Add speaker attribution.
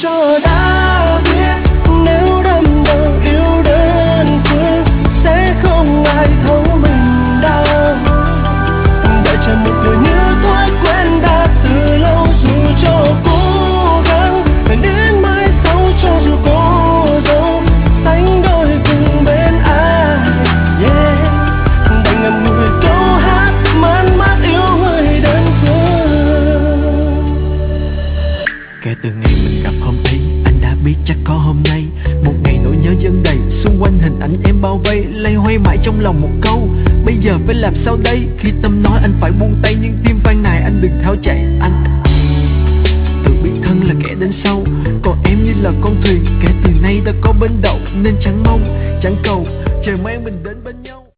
Speaker 1: cho đã biết nếu đâm đầu yêu đơn phương sẽ không ai thấu mình đau. Đợi chờ một điều như thói quen đã từ lâu, dù cho cố gắng phải đến mãi sau cho dù cô dâu sánh đôi cùng bên ai. Đành ngậm ngùi câu hát man mát yêu người đơn phương. Kể từ ngày mình gặp hôm ấy, anh đã biết chắc có hôm nay. Một ngày nỗi nhớ dâng đầy, xung quanh hình ảnh em bao vây, lay hoay mãi trong lòng một câu bây giờ phải làm sao đây. Khi tâm nói anh phải buông tay, nhưng tim phàn nàn anh đừng tháo chạy. Anh tự biết thân là kẻ đến sau, còn em như là con thuyền kể từ nay đã có bến đậu, nên chẳng mong chẳng cầu trời mang mình đến bên nhau.